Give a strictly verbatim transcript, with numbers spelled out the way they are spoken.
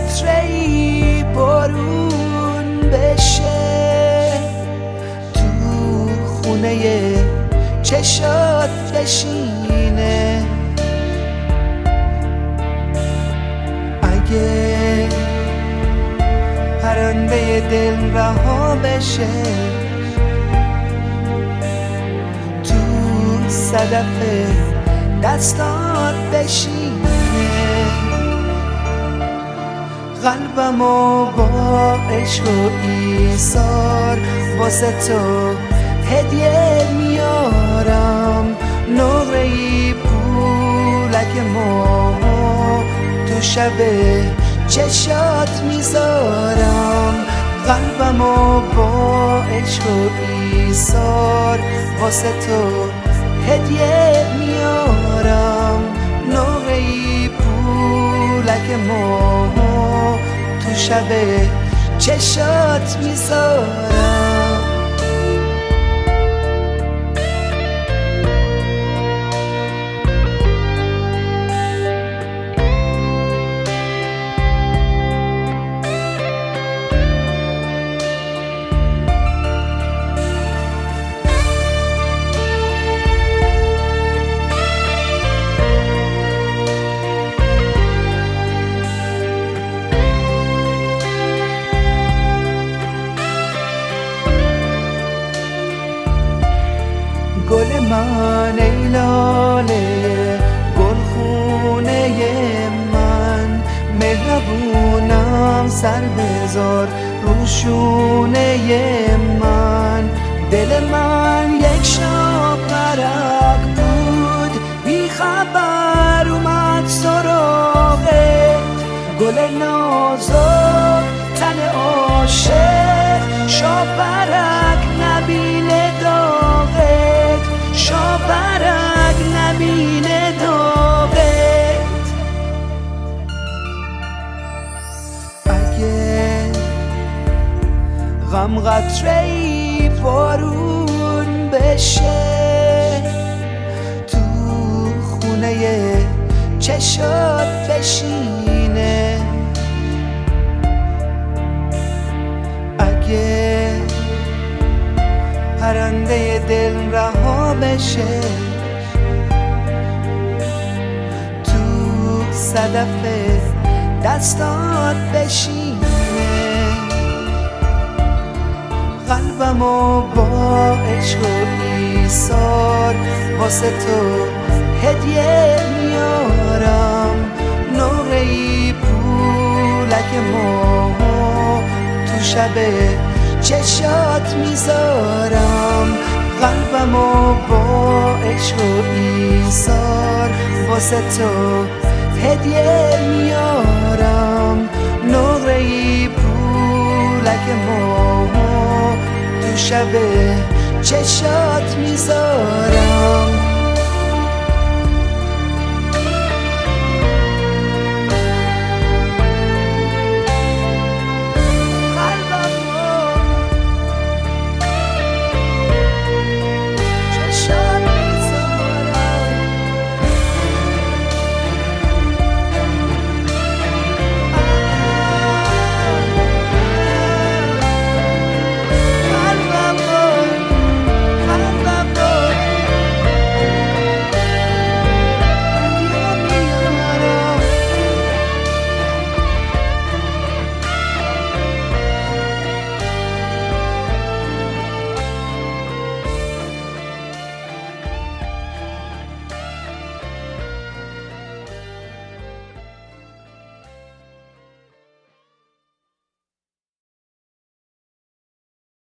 قطره‌ای بارون بشه تو خونه چشات بشینه. اگه پرنده دل رها بشه تو صدف دستات بشینه. قلبمو با عشق و ایثار واسه تو هدیه میارم. نقره‌ای پولک ماه تو شب چشات میذارم. قلبمو با عشق و ایثار واسه تو هدیه میارم. نقره‌ای پولک ماه تو شب چشات میذارم. گل من ای لاله گلخونه من، مهربونم سر بذار روشونه من. دل من یک شب غرق بود بی خبر اومد سراغت. گل نازک تن عاشق شاپرک نبینه داغت. شاپرک نبینه داغت. اگه غم قطره‌ای بارون بشه تو خونه چشات بشینه. اگه پرنده دل رها بشه تو صدف دستات بشینه. قلبمو با عشق و ایثار واسه تو هدیه میارم. نقره‌ای پولک ماه تو شب چشات میذارم. قلبمو با عشق و ایثار واسه تو هدیه میارم. نقره‌ای پولک ماه تو شب چشات میذارم.